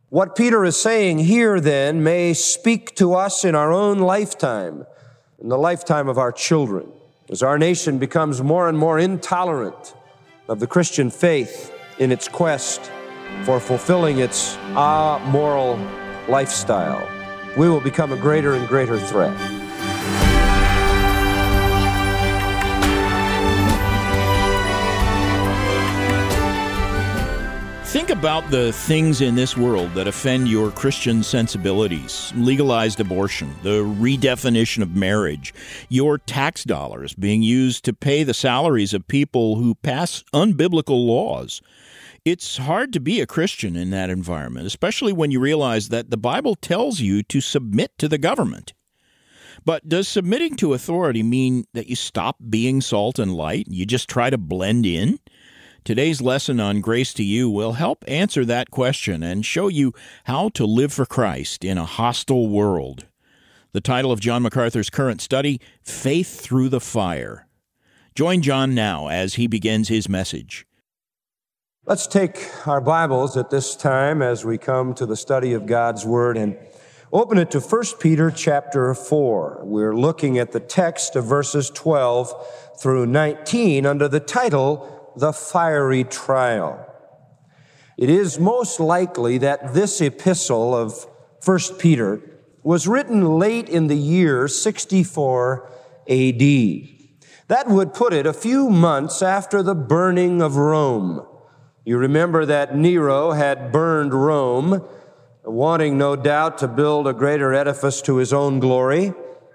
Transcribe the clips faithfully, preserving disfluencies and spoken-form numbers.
What Peter is saying here, then, may speak to us in our own lifetime, in the lifetime of our children, as our nation becomes more and more intolerant of the Christian faith in its quest for fulfilling its amoral lifestyle. We will become a greater and greater threat. Think about the things in this world that offend your Christian sensibilities. Legalized abortion, the redefinition of marriage, your tax dollars being used to pay the salaries of people who pass unbiblical laws. It's hard to be a Christian in that environment, especially when you realize that the Bible tells you to submit to the government. But does submitting to authority mean that you stop being salt and light and you just try to blend in? Today's lesson on Grace to You will help answer that question and show you how to live for Christ in a hostile world. The title of John MacArthur's current study, Faith Through the Fire. Join John now as he begins his message. Let's take our Bibles at this time as we come to the study of God's Word and open it to First Peter chapter four. We're looking at the text of verses twelve through nineteen under the title, The Fiery Trial. It is most likely that this epistle of First Peter was written late in the year sixty-four A D. That would put it a few months after the burning of Rome. You remember that Nero had burned Rome, wanting no doubt to build a greater edifice to his own glory.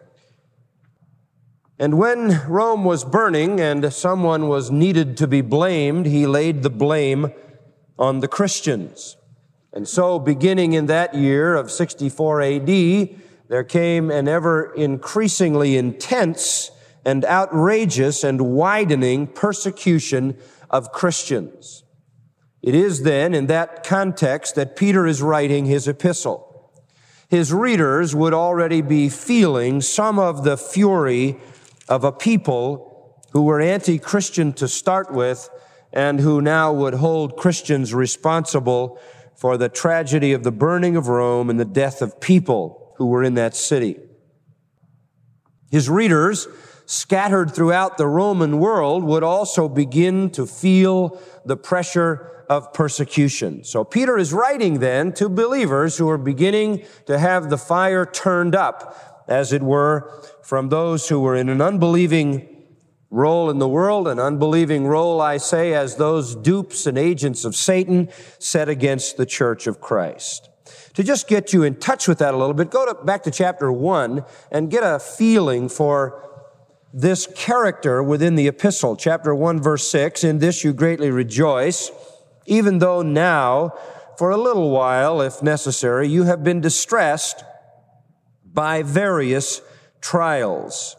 And when Rome was burning and someone was needed to be blamed, he laid the blame on the Christians. And so beginning in that year of sixty-four A D, there came an ever increasingly intense and outrageous and widening persecution of Christians. It is then in that context that Peter is writing his epistle. His readers would already be feeling some of the fury of a people who were anti-Christian to start with and who now would hold Christians responsible for the tragedy of the burning of Rome and the death of people who were in that city. His readers, scattered throughout the Roman world, would also begin to feel the pressure of persecution. So Peter is writing then to believers who are beginning to have the fire turned up, as it were, from those who were in an unbelieving role in the world, an unbelieving role, I say, as those dupes and agents of Satan set against the church of Christ. To just get you in touch with that a little bit, go to, back to chapter one and get a feeling for this character within the epistle. Chapter one, verse six, in this you greatly rejoice, even though now, for a little while, if necessary, you have been distressed by various trials.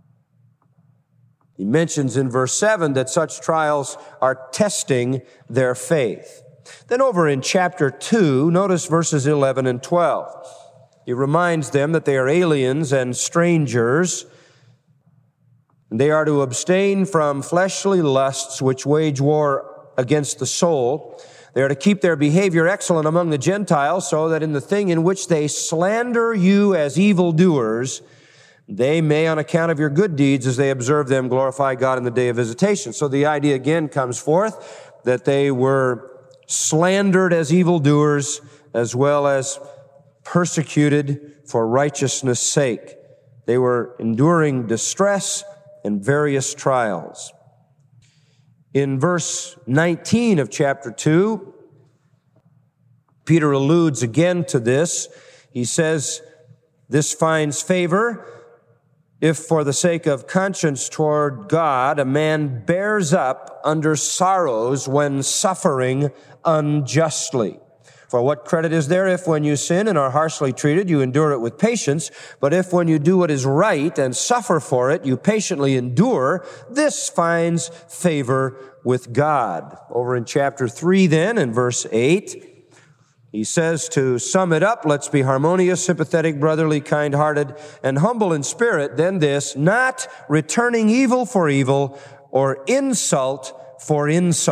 He mentions in verse seven that such trials are testing their faith. Then over in chapter two, notice verses eleven and twelve. He reminds them that they are aliens and strangers, and they are to abstain from fleshly lusts which wage war against the soul. They are to keep their behavior excellent among the Gentiles, so that in the thing in which they slander you as evildoers, they may, on account of your good deeds, as they observe them, glorify God in the day of visitation. So the idea again comes forth that they were slandered as evildoers, as well as persecuted for righteousness' sake. They were enduring distress and various trials. In verse nineteen of chapter two, Peter alludes again to this. He says, this finds favor if for the sake of conscience toward God, a man bears up under sorrows when suffering unjustly. For what credit is there if when you sin and are harshly treated, you endure it with patience? But if when you do what is right and suffer for it, you patiently endure, this finds favor with God. Over in chapter three then, in verse eight, he says, to sum it up, let's be harmonious, sympathetic, brotherly, kind-hearted, and humble in spirit. Then this, not returning evil for evil or insult for insult.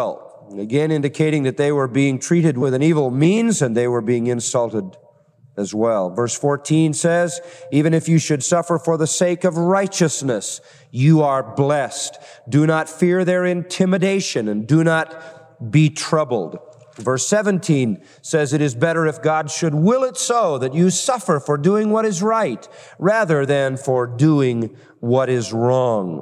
again indicating that they were being treated with an evil means and they were being insulted as well. Verse fourteen says, even if you should suffer for the sake of righteousness, you are blessed. Do not fear their intimidation and do not be troubled. Verse seventeen says, it is better if God should will it so that you suffer for doing what is right rather than for doing what is wrong.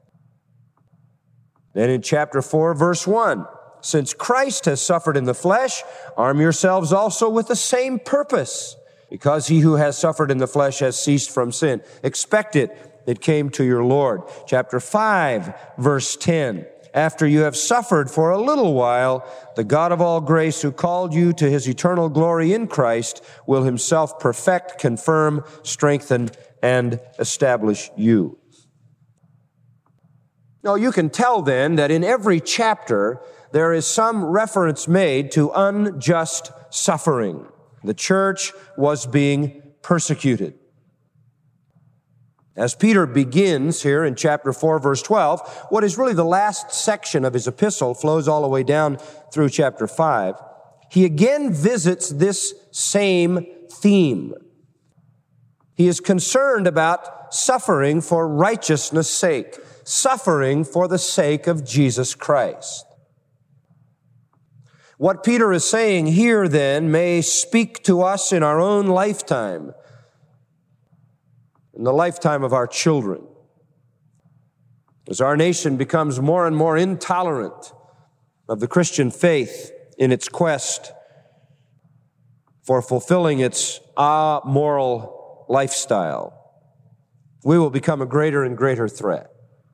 Then in chapter four, verse one, since Christ has suffered in the flesh, arm yourselves also with the same purpose, because he who has suffered in the flesh has ceased from sin. Expect it. It came to your Lord. Chapter five, verse ten. After you have suffered for a little while, the God of all grace who called you to his eternal glory in Christ will himself perfect, confirm, strengthen, and establish you. Now, you can tell then that in every chapter there is some reference made to unjust suffering. The church was being persecuted. As Peter begins here in chapter four, verse twelve, what is really the last section of his epistle flows all the way down through chapter five. He again visits this same theme. He is concerned about suffering for righteousness' sake, suffering for the sake of Jesus Christ. What Peter is saying here then may speak to us in our own lifetime, in the lifetime of our children. As our nation becomes more and more intolerant of the Christian faith in its quest for fulfilling its amoral lifestyle, we will become a greater and greater threat.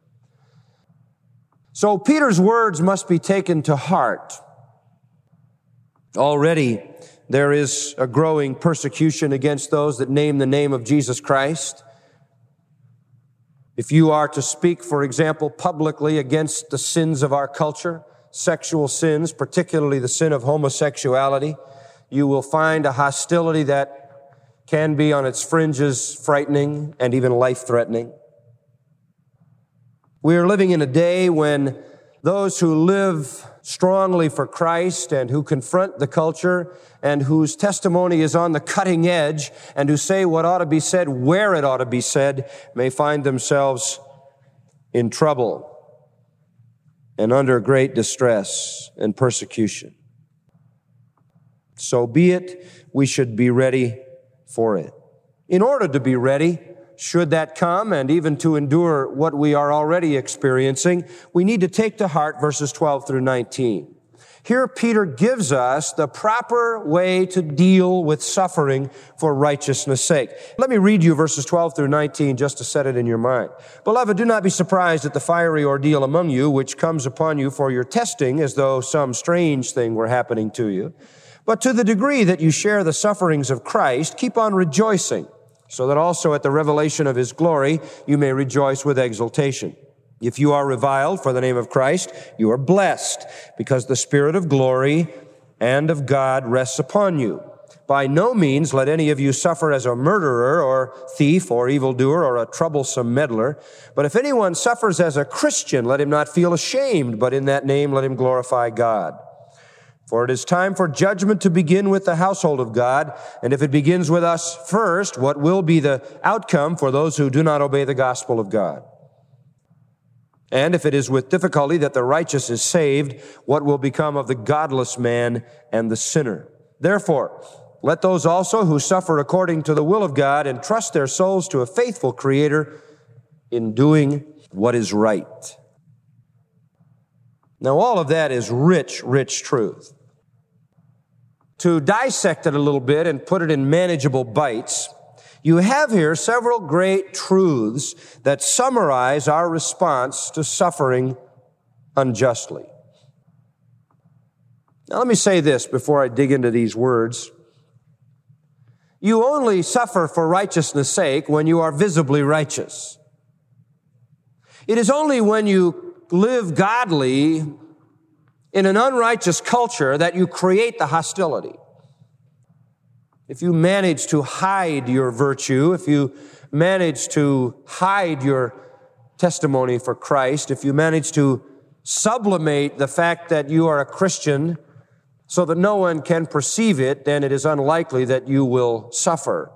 So Peter's words must be taken to heart. Already there is a growing persecution against those that name the name of Jesus Christ. If you are to speak, for example, publicly against the sins of our culture, sexual sins, particularly the sin of homosexuality, you will find a hostility that can be on its fringes frightening and even life-threatening. We are living in a day when those who live strongly for Christ and who confront the culture and whose testimony is on the cutting edge and who say what ought to be said where it ought to be said may find themselves in trouble and under great distress and persecution. So be it, we should be ready for it. In order to be ready, should that come, and even to endure what we are already experiencing, we need to take to heart verses twelve through nineteen. Here Peter gives us the proper way to deal with suffering for righteousness' sake. Let me read you verses twelve through nineteen just to set it in your mind. Beloved, do not be surprised at the fiery ordeal among you, which comes upon you for your testing, as though some strange thing were happening to you. But to the degree that you share the sufferings of Christ, keep on rejoicing, so that also at the revelation of his glory you may rejoice with exultation. If you are reviled for the name of Christ, you are blessed, because the Spirit of glory and of God rests upon you. By no means let any of you suffer as a murderer or thief or evildoer or a troublesome meddler. But if anyone suffers as a Christian, let him not feel ashamed, but in that name let him glorify God. For it is time for judgment to begin with the household of God, and if it begins with us first, what will be the outcome for those who do not obey the gospel of God? And if it is with difficulty that the righteous is saved, what will become of the godless man and the sinner? Therefore, let those also who suffer according to the will of God entrust their souls to a faithful Creator in doing what is right. Now, all of that is rich, rich truth. To dissect it a little bit and put it in manageable bites, you have here several great truths that summarize our response to suffering unjustly. Now, let me say this before I dig into these words. You only suffer for righteousness' sake when you are visibly righteous. It is only when you live godly in an unrighteous culture that you create the hostility. If you manage to hide your virtue, if you manage to hide your testimony for Christ, if you manage to sublimate the fact that you are a Christian so that no one can perceive it, then it is unlikely that you will suffer.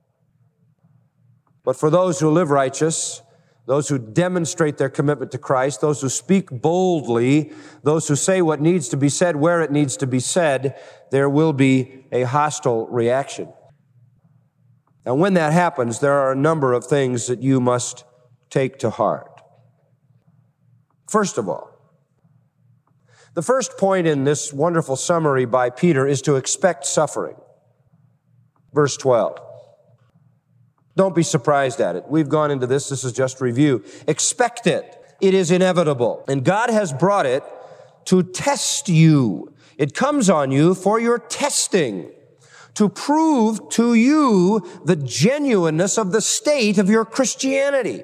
But for those who live righteous, those who demonstrate their commitment to Christ, those who speak boldly, those who say what needs to be said where it needs to be said, there will be a hostile reaction. And when that happens, there are a number of things that you must take to heart. First of all, the first point in this wonderful summary by Peter is to expect suffering. Verse twelve. Don't be surprised at it. We've gone into this. This is just review. Expect it. It is inevitable. And God has brought it to test you. It comes on you for your testing, to prove to you the genuineness of the state of your Christianity,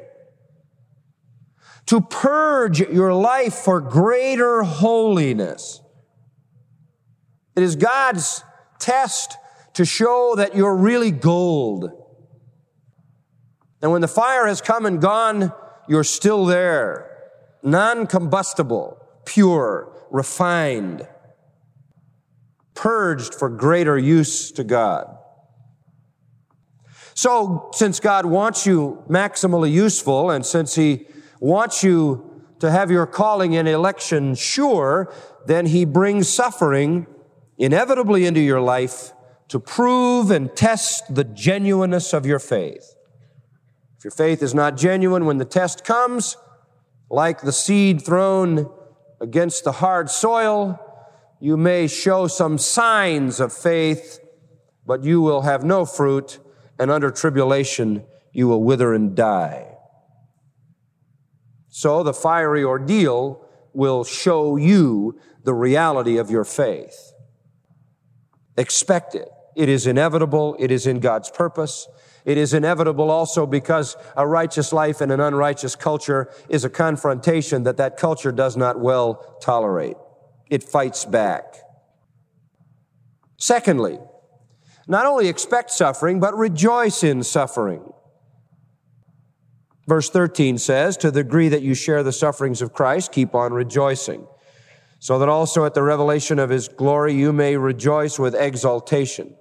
to purge your life for greater holiness. It is God's test to show that you're really gold. And when the fire has come and gone, you're still there, non-combustible, pure, refined, purged for greater use to God. So, since God wants you maximally useful, and since He wants you to have your calling and election sure, then He brings suffering inevitably into your life to prove and test the genuineness of your faith. If your faith is not genuine when the test comes, like the seed thrown against the hard soil, you may show some signs of faith, but you will have no fruit, and under tribulation you will wither and die. So the fiery ordeal will show you the reality of your faith. Expect it. It is inevitable. It is in God's purpose. It is inevitable also because a righteous life in an unrighteous culture is a confrontation that that culture does not well tolerate. It fights back. Secondly, not only expect suffering, but rejoice in suffering. Verse thirteen says, to the degree that you share the sufferings of Christ, keep on rejoicing, so that also at the revelation of His glory you may rejoice with exultation.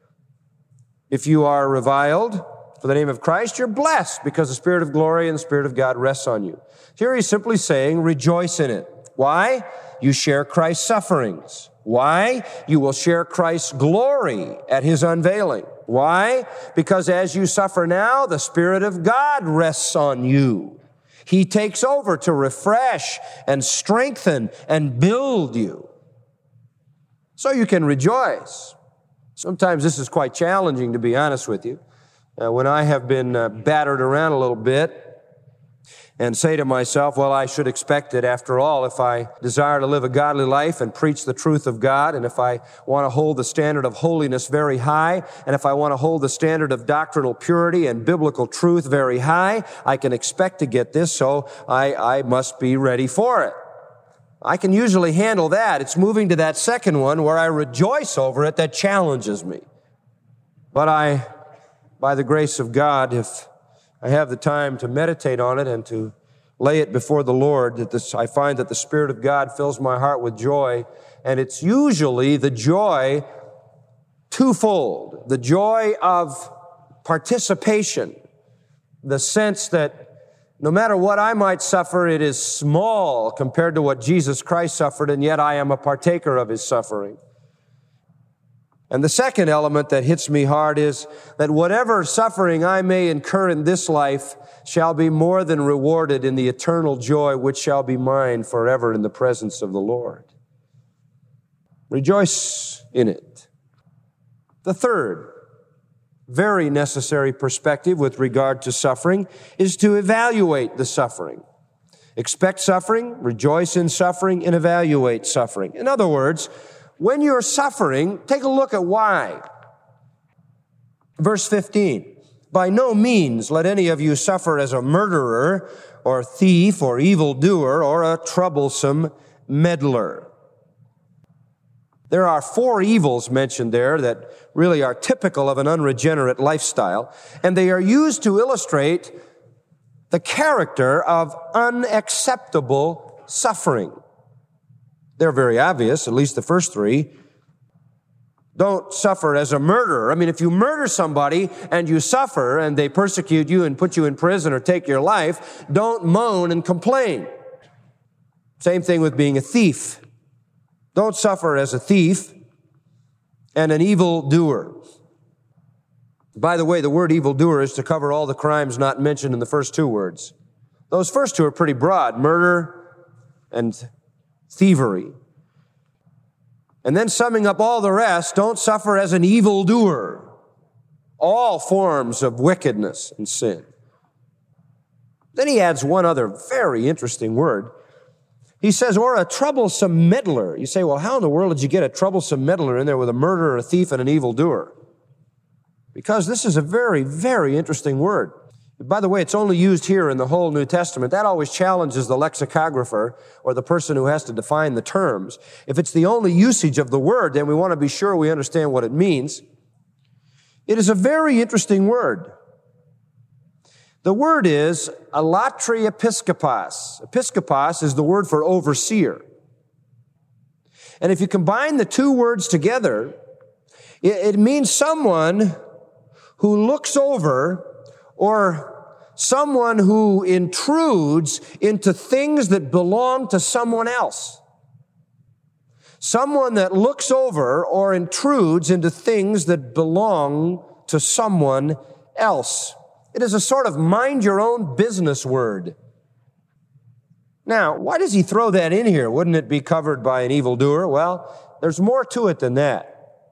If you are reviled for the name of Christ, you're blessed because the Spirit of glory and the Spirit of God rests on you. Here he's simply saying, rejoice in it. Why? You share Christ's sufferings. Why? You will share Christ's glory at His unveiling. Why? Because as you suffer now, the Spirit of God rests on you. He takes over to refresh and strengthen and build you. So you can rejoice. Sometimes this is quite challenging, to be honest with you. Uh, when I have been uh, battered around a little bit and say to myself, well, I should expect it after all if I desire to live a godly life and preach the truth of God, and if I want to hold the standard of holiness very high, and if I want to hold the standard of doctrinal purity and biblical truth very high, I can expect to get this, so I, I must be ready for it. I can usually handle that. It's moving to that second one where I rejoice over it that challenges me. But I, by the grace of God, if I have the time to meditate on it and to lay it before the Lord, that this, I find that the Spirit of God fills my heart with joy, and it's usually the joy twofold. The joy of participation, the sense that no matter what I might suffer, it is small compared to what Jesus Christ suffered, and yet I am a partaker of His suffering. And the second element that hits me hard is that whatever suffering I may incur in this life shall be more than rewarded in the eternal joy which shall be mine forever in the presence of the Lord. Rejoice in it. The third very necessary perspective with regard to suffering is to evaluate the suffering. Expect suffering, rejoice in suffering, and evaluate suffering. In other words, when you're suffering, take a look at why. Verse fifteen, by no means let any of you suffer as a murderer or thief or evildoer or a troublesome meddler. There are four evils mentioned there that really are typical of an unregenerate lifestyle, and they are used to illustrate the character of unacceptable suffering. They're very obvious, at least the first three. Don't suffer as a murderer. I mean, if you murder somebody and you suffer and they persecute you and put you in prison or take your life, don't moan and complain. Same thing with being a thief. Don't suffer as a thief and an evildoer. By the way, the word evildoer is to cover all the crimes not mentioned in the first two words. Those first two are pretty broad, murder and thievery. And then summing up all the rest, don't suffer as an evildoer. All forms of wickedness and sin. Then he adds one other very interesting word. He says, or a troublesome meddler. You say, well, how in the world did you get a troublesome meddler in there with a murderer, a thief, and an evildoer? Because this is a very, very interesting word. By the way, it's only used here in the whole New Testament. That always challenges the lexicographer or the person who has to define the terms. If it's the only usage of the word, then we want to be sure we understand what it means. It is a very interesting word. The word is alatri episkopos. Episkopos is the word for overseer. And if you combine the two words together, it, it means someone who looks over or someone who intrudes into things that belong to someone else. Someone that looks over or intrudes into things that belong to someone else. It is a sort of mind your own business word. Now, why does he throw that in here? Wouldn't it be covered by an evildoer? Well, there's more to it than that.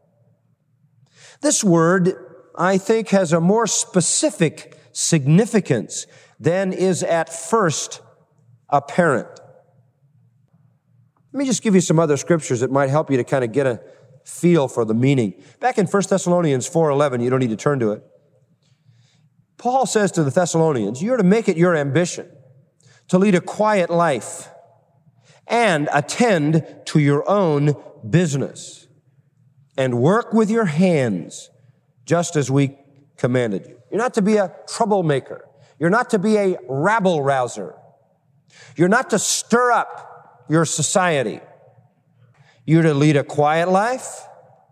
This word, I think, has a more specific significance than is at first apparent. Let me just give you some other scriptures that might help you to kind of get a feel for the meaning. Back in First Thessalonians four eleven, you don't need to turn to it. Paul says to the Thessalonians, you're to make it your ambition to lead a quiet life and attend to your own business and work with your hands just as we commanded you. You're not to be a troublemaker. You're not to be a rabble-rouser. You're not to stir up your society. You're to lead a quiet life.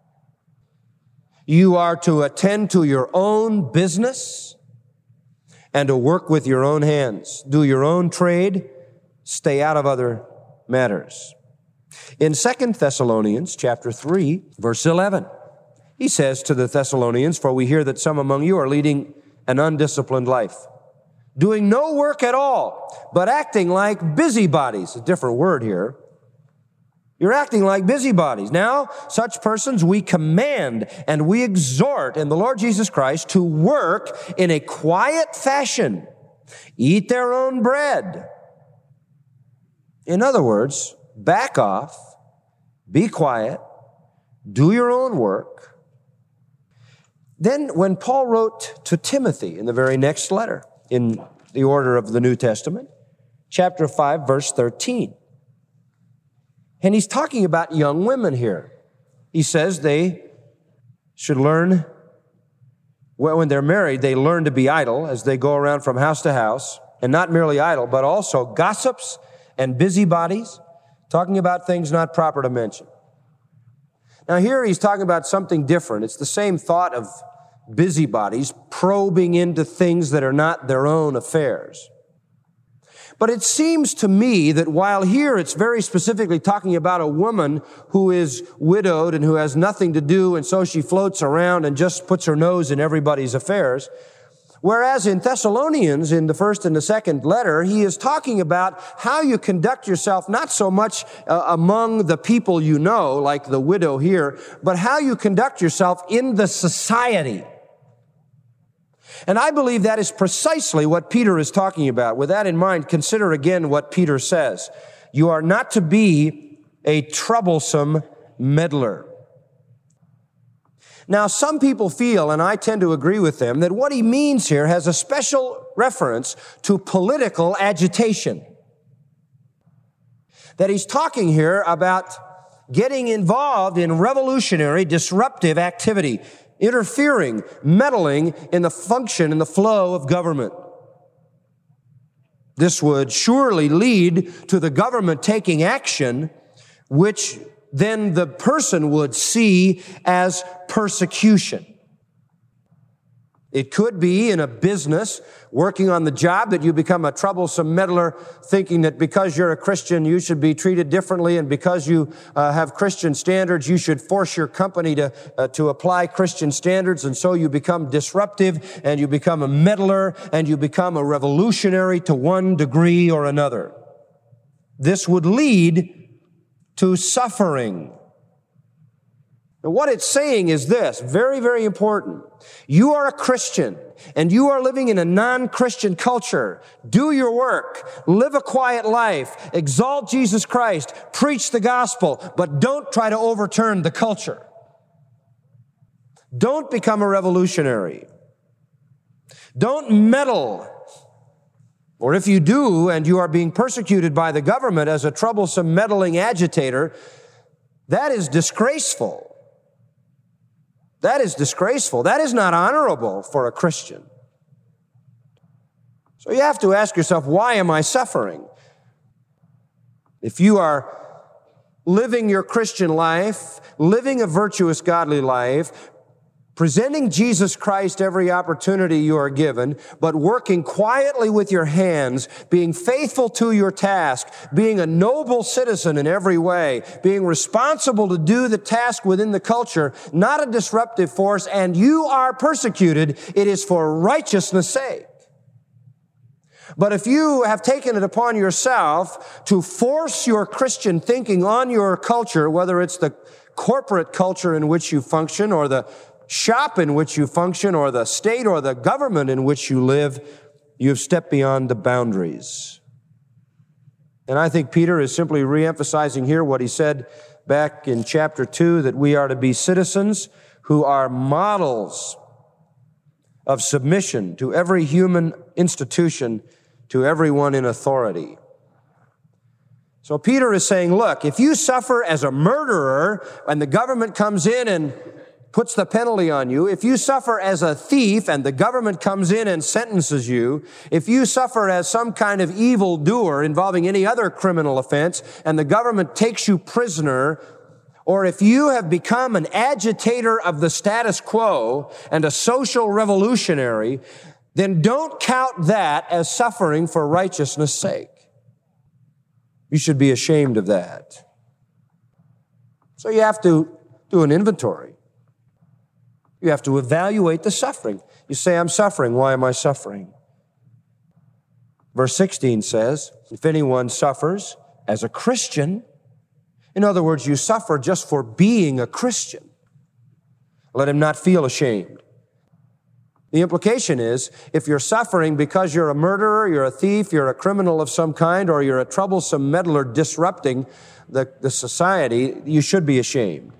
You are to attend to your own business and to work with your own hands. Do your own trade. Stay out of other matters. In Second Thessalonians chapter three, verse eleven, he says to the Thessalonians, for we hear that some among you are leading an undisciplined life, doing no work at all, but acting like busybodies. A different word here. You're acting like busybodies. Now, such persons we command and we exhort in the Lord Jesus Christ to work in a quiet fashion, eat their own bread. In other words, back off, be quiet, do your own work. Then when Paul wrote to Timothy in the very next letter, in the order of the New Testament, chapter five, verse thirteen, and he's talking about young women here. He says they should learn, well, when they're married, they learn to be idle as they go around from house to house, and not merely idle, but also gossips and busybodies, talking about things not proper to mention. Now here he's talking about something different. It's the same thought of busybodies probing into things that are not their own affairs. But it seems to me that while here it's very specifically talking about a woman who is widowed and who has nothing to do, and so she floats around and just puts her nose in everybody's affairs, whereas in Thessalonians, in the first and the second letter, he is talking about how you conduct yourself not so much uh, among the people you know, like the widow here, but how you conduct yourself in the society. And I believe that is precisely what Peter is talking about. With that in mind, consider again what Peter says. You are not to be a troublesome meddler. Now, some people feel, and I tend to agree with them, that what he means here has a special reference to political agitation. That he's talking here about getting involved in revolutionary, disruptive activity, interfering, meddling in the function and the flow of government. This would surely lead to the government taking action, which then the person would see as persecution. It could be in a business, working on the job, that you become a troublesome meddler, thinking that because you're a Christian, you should be treated differently, and because you uh, have Christian standards, you should force your company to uh, to apply Christian standards, and so you become disruptive, and you become a meddler, and you become a revolutionary to one degree or another. This would lead to suffering. Now, what it's saying is this, very, very important. You are a Christian, and you are living in a non-Christian culture. Do your work. Live a quiet life. Exalt Jesus Christ. Preach the gospel, but don't try to overturn the culture. Don't become a revolutionary. Don't meddle. Or if you do, and you are being persecuted by the government as a troublesome, meddling agitator, that is disgraceful. That is disgraceful. That is not honorable for a Christian. So you have to ask yourself, why am I suffering? If you are living your Christian life, living a virtuous, godly life, presenting Jesus Christ every opportunity you are given, but working quietly with your hands, being faithful to your task, being a noble citizen in every way, being responsible to do the task within the culture, not a disruptive force, and you are persecuted, it is for righteousness' sake. But if you have taken it upon yourself to force your Christian thinking on your culture, whether it's the corporate culture in which you function or the shop in which you function or the state or the government in which you live, you have stepped beyond the boundaries. And I think Peter is simply reemphasizing here what he said back in chapter two, that we are to be citizens who are models of submission to every human institution, to everyone in authority. So Peter is saying, look, if you suffer as a murderer and the government comes in and puts the penalty on you, if you suffer as a thief and the government comes in and sentences you, if you suffer as some kind of evil doer involving any other criminal offense and the government takes you prisoner, or if you have become an agitator of the status quo and a social revolutionary, then don't count that as suffering for righteousness' sake. You should be ashamed of that. So you have to do an inventory. You have to evaluate the suffering. You say, I'm suffering. Why am I suffering? Verse sixteen says, if anyone suffers as a Christian, in other words, you suffer just for being a Christian, let him not feel ashamed. The implication is, if you're suffering because you're a murderer, you're a thief, you're a criminal of some kind, or you're a troublesome meddler disrupting the, the society, you should be ashamed.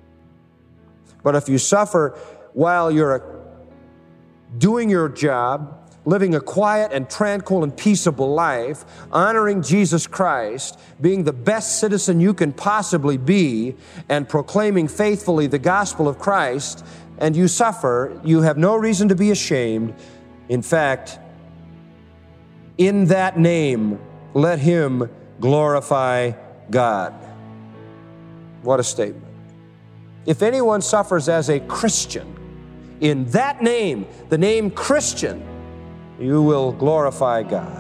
But if you suffer while you're doing your job, living a quiet and tranquil and peaceable life, honoring Jesus Christ, being the best citizen you can possibly be, and proclaiming faithfully the gospel of Christ, and you suffer, you have no reason to be ashamed. In fact, in that name, let him glorify God. What a statement. If anyone suffers as a Christian, in that name, the name Christian, you will glorify God.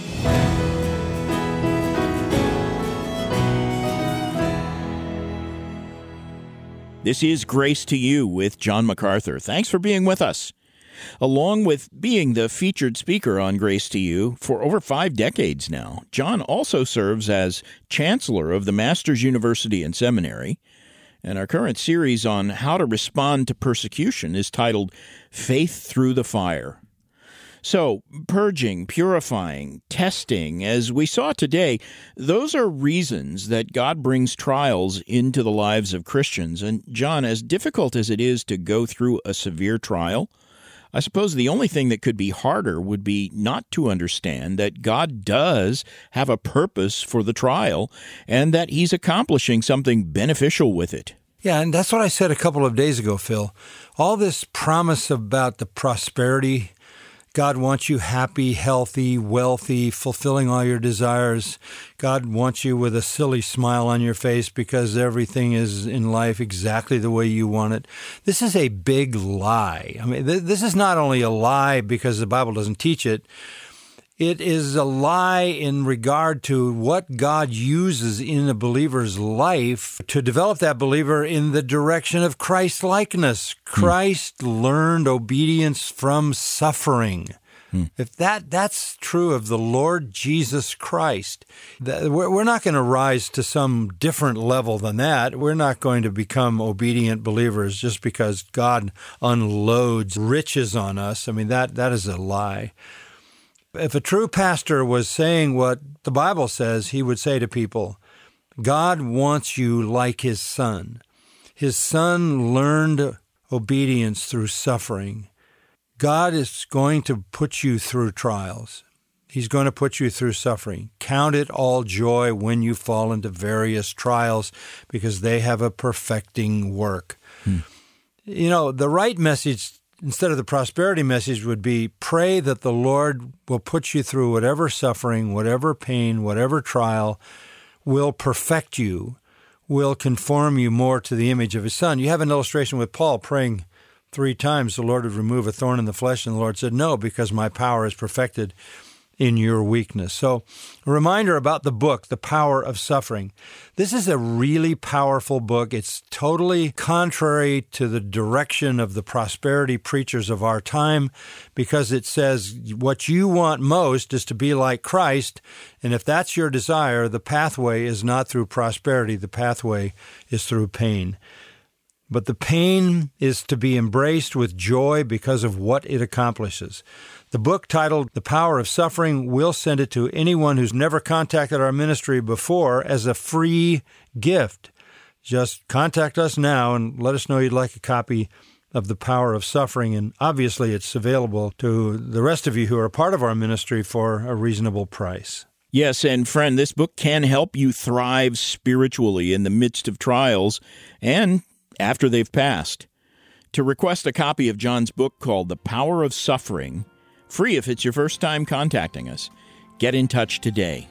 This is Grace to You with John MacArthur. Thanks for being with us. Along with being the featured speaker on Grace to You for over five decades now, John also serves as Chancellor of the Masters University and Seminary. And our current series on how to respond to persecution is titled Faith Through the Fire. So, purging, purifying, testing, as we saw today, those are reasons that God brings trials into the lives of Christians. And John, as difficult as it is to go through a severe trial, I suppose the only thing that could be harder would be not to understand that God does have a purpose for the trial and that he's accomplishing something beneficial with it. Yeah, and that's what I said a couple of days ago, Phil. All this promise about the prosperity God wants you happy, healthy, wealthy, fulfilling all your desires. God wants you with a silly smile on your face because everything is in life exactly the way you want it. This is a big lie. I mean, th- this is not only a lie because the Bible doesn't teach it. It is a lie in regard to what God uses in a believer's life to develop that believer in the direction of Christ-likeness. Christ hmm. learned obedience from suffering. Hmm. If that that's true of the Lord Jesus Christ, that we're not going to rise to some different level than that. We're not going to become obedient believers just because God unloads riches on us. I mean, that that is a lie. If a true pastor was saying what the Bible says, he would say to people, God wants you like his son. His son learned obedience through suffering. God is going to put you through trials. He's going to put you through suffering. Count it all joy when you fall into various trials because they have a perfecting work. Hmm. You know, the right message instead of the prosperity message would be pray that the Lord will put you through whatever suffering, whatever pain, whatever trial, will perfect you, will conform you more to the image of his son. You have an illustration with Paul praying three times the Lord would remove a thorn in the flesh, and the Lord said, no, because my power is perfected in your weakness. So a reminder about the book, The Power of Suffering. This is a really powerful book. It's totally contrary to the direction of the prosperity preachers of our time because it says what you want most is to be like Christ. And if that's your desire, the pathway is not through prosperity. The pathway is through pain. But the pain is to be embraced with joy because of what it accomplishes. The book titled The Power of Suffering, we'll send it to anyone who's never contacted our ministry before as a free gift. Just contact us now and let us know you'd like a copy of The Power of Suffering. And obviously it's available to the rest of you who are part of our ministry for a reasonable price. Yes, and friend, this book can help you thrive spiritually in the midst of trials and after they've passed. To request a copy of John's book called The Power of Suffering, free if it's your first time contacting us, get in touch today.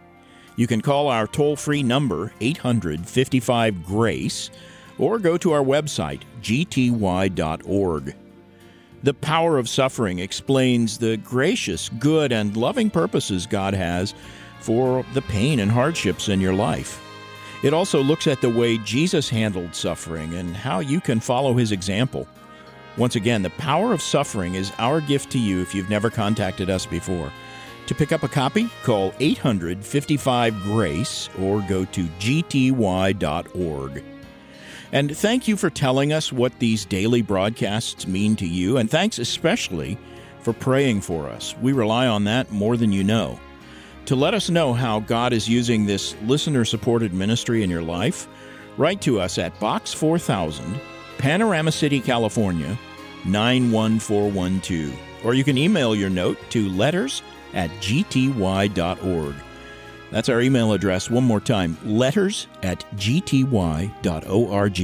You can call our toll-free number, eight hundred, fifty-five, GRACE, or go to our website, g t y dot org. The Power of Suffering explains the gracious, good, and loving purposes God has for the pain and hardships in your life. It also looks at the way Jesus handled suffering and how you can follow his example. Once again, The Power of Suffering is our gift to you if you've never contacted us before. To pick up a copy, call eight hundred, fifty-five, GRACE or go to g t y dot org. And thank you for telling us what these daily broadcasts mean to you, and thanks especially for praying for us. We rely on that more than you know. To let us know how God is using this listener-supported ministry in your life, write to us at Box four thousand, Panorama City, California, nine one four one two. Or you can email your note to letters at g t y dot org. That's our email address one more time, letters at g t y dot org.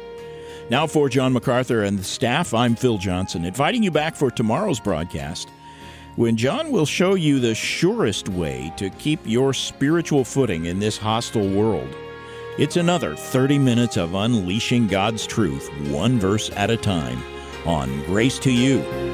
Now for John MacArthur and the staff, I'm Phil Johnson, inviting you back for tomorrow's broadcast, when John will show you the surest way to keep your spiritual footing in this hostile world. It's another thirty minutes of unleashing God's truth, one verse at a time, on Grace to You.